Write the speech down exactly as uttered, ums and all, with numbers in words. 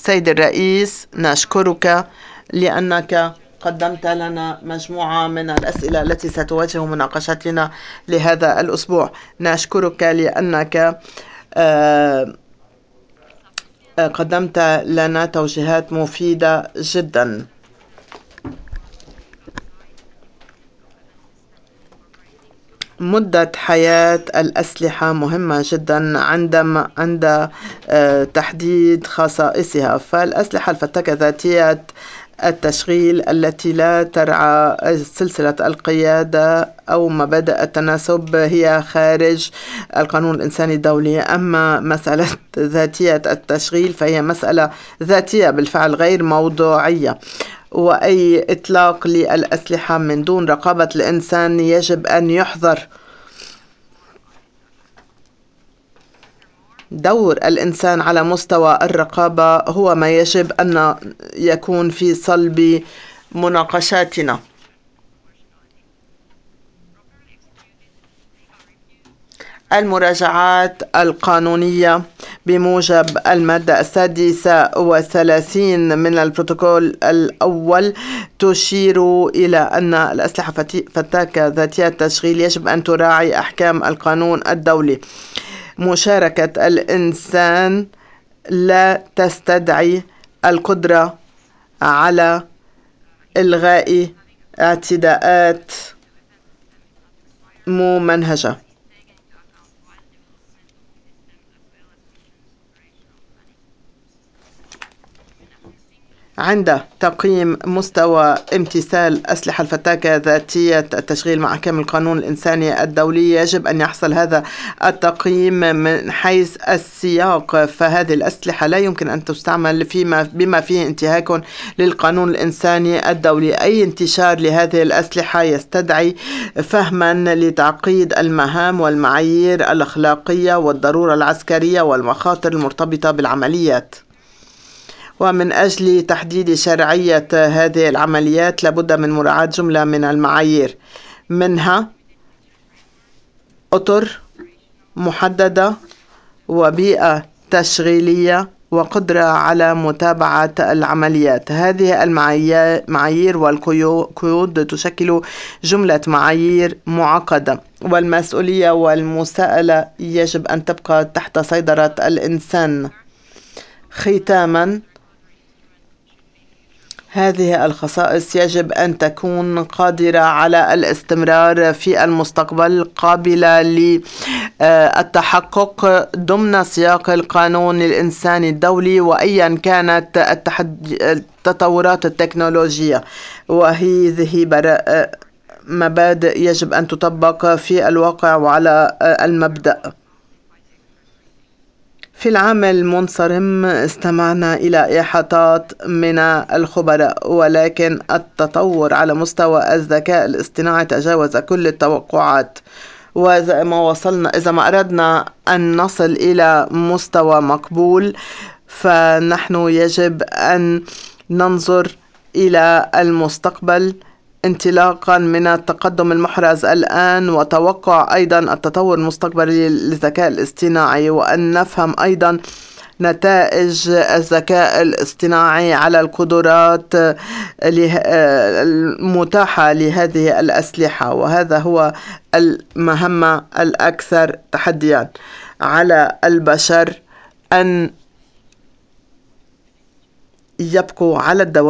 سيد الرئيس، نشكرك لأنك قدمت لنا مجموعة من الأسئلة التي ستواجه مناقشتنا لهذا الأسبوع. نشكرك لأنك قدمت لنا توجيهات مفيدة جدا. مدة حياة الأسلحة مهمة جدا عندما عند تحديد خصائصها. فالأسلحة الفتاكة ذاتية التشغيل التي لا ترعى سلسلة القيادة أو مبادئ التناسب هي خارج القانون الإنساني الدولي. أما مسألة ذاتية التشغيل فهي مسألة ذاتية بالفعل غير موضوعية، وأي إطلاق للأسلحة من دون رقابة الإنسان يجب أن يحظر. دور الإنسان على مستوى الرقابة هو ما يجب أن يكون في صلب مناقشاتنا. المراجعات القانونية بموجب المادة السادسة والثلاثين من البروتوكول الأول تشير إلى أن الأسلحة فتاكة ذاتية التشغيل يجب أن تراعي أحكام القانون الدولي. مشاركة الإنسان لا تستدعي القدرة على إلغاء اعتداءات ممنهجة. عند تقييم مستوى امتثال أسلحة الفتاكة ذاتية التشغيل مع أحكام القانون الإنساني الدولي يجب أن يحصل هذا التقييم من حيث السياق. فهذه الأسلحة لا يمكن أن تستعمل فيما بما فيه انتهاك للقانون الإنساني الدولي. أي انتشار لهذه الأسلحة يستدعي فهما لتعقيد المهام والمعايير الأخلاقية والضرورة العسكرية والمخاطر المرتبطة بالعمليات. ومن أجل تحديد شرعية هذه العمليات لابد من مراعاة جملة من المعايير، منها أطر محددة وبيئة تشغيلية وقدرة على متابعة العمليات. هذه المعايير والقيود تشكل جملة معايير معقدة، والمسؤولية والمساءلة يجب أن تبقى تحت سيطرة الإنسان. ختاماً، هذه الخصائص يجب أن تكون قادرة على الاستمرار في المستقبل، قابلة للتحقق ضمن سياق القانون الإنساني الدولي وأيا كانت التطورات التكنولوجية. وهذه مبادئ يجب أن تطبق في الواقع وعلى المبدأ. في العام المنصرم استمعنا إلى إحاطات من الخبراء، ولكن التطور على مستوى الذكاء الاصطناعي تجاوز كل التوقعات. وإذا ما وصلنا إذا ما أردنا أن نصل إلى مستوى مقبول فنحن يجب أن ننظر إلى المستقبل انطلاقا من التقدم المحرز الآن، وتوقع أيضا التطور المستقبلي للذكاء الاصطناعي، وأن نفهم أيضا نتائج الذكاء الاصطناعي على القدرات المتاحة لهذه الأسلحة. وهذا هو المهمة الأكثر تحديا على البشر، أن يبقوا على الدوام